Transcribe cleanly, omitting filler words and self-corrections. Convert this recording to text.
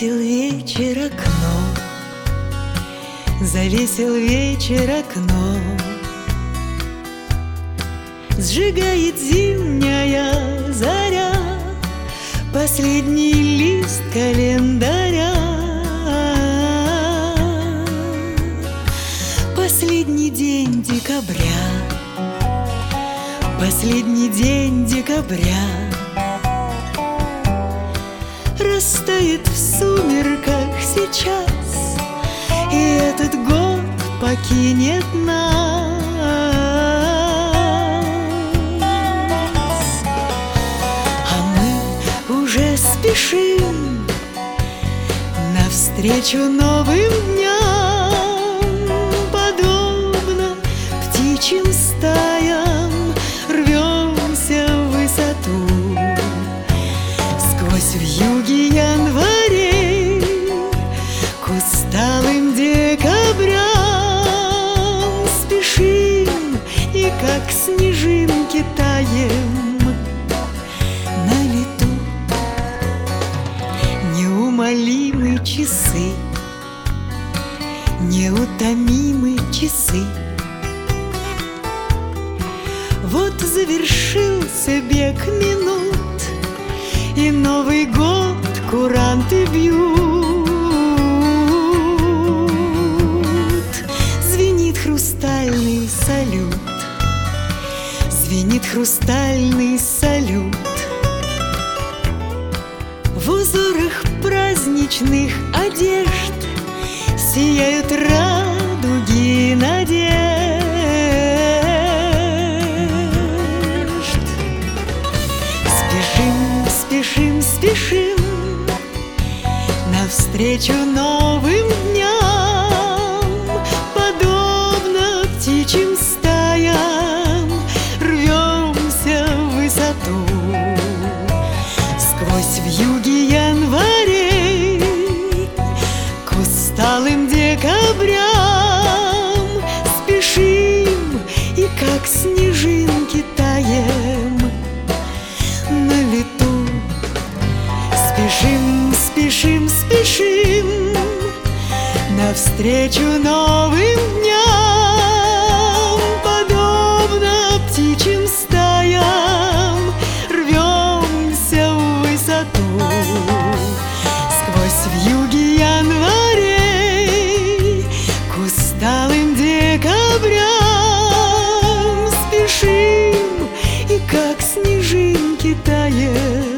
Завесил вечер окно, завесил вечер окно, сжигает зимняя заря последний лист календаря. Последний день декабря, последний день декабря растает в сумерках сейчас, и этот год покинет нас. А мы уже спешим навстречу новым дням, подобно птичьим стаям рвемся в высоту. Сквозь вьюги январей к усталым декабрям спешим, и как снежинки таем на лету. Неумолимы часы, неутомимы часы. Вот завершился бег минут, и Новый год куранты бьют. Звенит хрустальный салют, звенит хрустальный салют. В узорах праздничных одежд сияют радуги надежд. Спешим, спешим, спешим навстречу новым дням, подобно птичьим стаям рвемся в высоту. Сквозь вьюги январей к усталым декабрям спешим, и как снежинки таем на лету. Спешим, спешим, спешим навстречу новым дням, подобно птичьим стаям рвемся в высоту. Сквозь вьюги январей к усталым декабрям спешим, и как снежинки таем